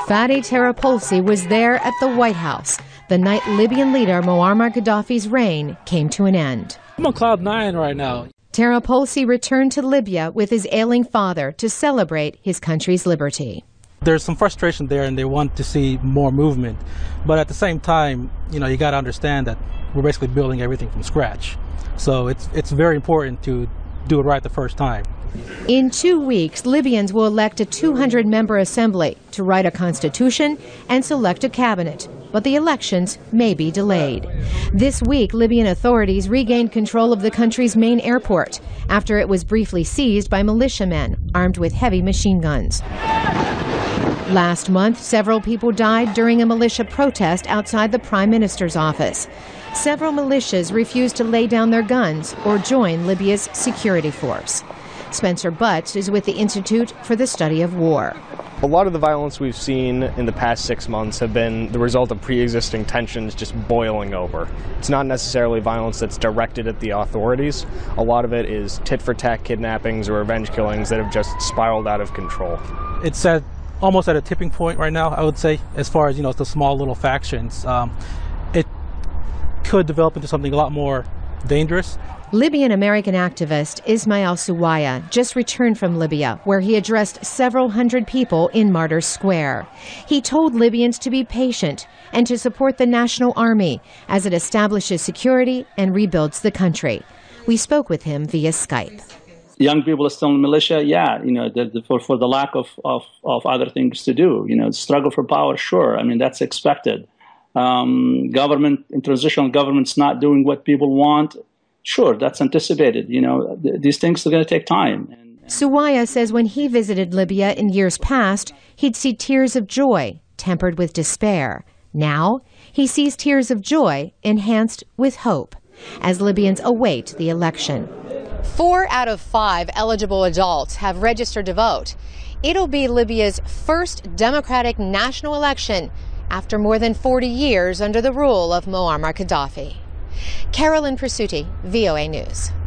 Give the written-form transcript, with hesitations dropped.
Fadi Terrapolsi was there at the White House the night Libyan leader Muammar Gaddafi's reign came to an end. I'm on cloud 9 right now. Terrapolsi returned to Libya with his ailing father to celebrate his country's liberty. There's some frustration there, and they want to see more movement. But at the same time, you got to understand that we're basically building everything from scratch. So it's very important to do it right the first time. In 2 weeks, Libyans will elect a 200-member assembly to write a constitution and select a cabinet. But the elections may be delayed. This week, Libyan authorities regained control of the country's main airport after it was briefly seized by militiamen armed with heavy machine guns. Last month, several people died during a militia protest outside the Prime Minister's office. Several militias refused to lay down their guns or join Libya's security force. Spencer Butts is with the Institute for the Study of War. A lot of the violence we've seen in the past 6 months have been the result of pre-existing tensions just boiling over. It's not necessarily violence that's directed at the authorities. A lot of it is tit-for-tat kidnappings or revenge killings that have just spiraled out of control. It's almost at a tipping point right now, I would say, as far as the small little factions. It could develop into something a lot more dangerous. Libyan-American activist Ismail Suwaya just returned from Libya, where he addressed several hundred people in Martyrs Square. He told Libyans to be patient and to support the National Army as it establishes security and rebuilds the country. We spoke with him via Skype. Young people are still in militia, for the lack of other things to do. Struggle for power, sure. I mean, that's expected. Transitional government's not doing what people want. Sure, that's anticipated. These things are going to take time. Suwaya says when he visited Libya in years past, he'd see tears of joy tempered with despair. Now, he sees tears of joy enhanced with hope as Libyans await the election. 4 out of 5 eligible adults have registered to vote. It'll be Libya's first democratic national election after more than 40 years under the rule of Muammar Gaddafi. Carolyn Presutti, VOA News.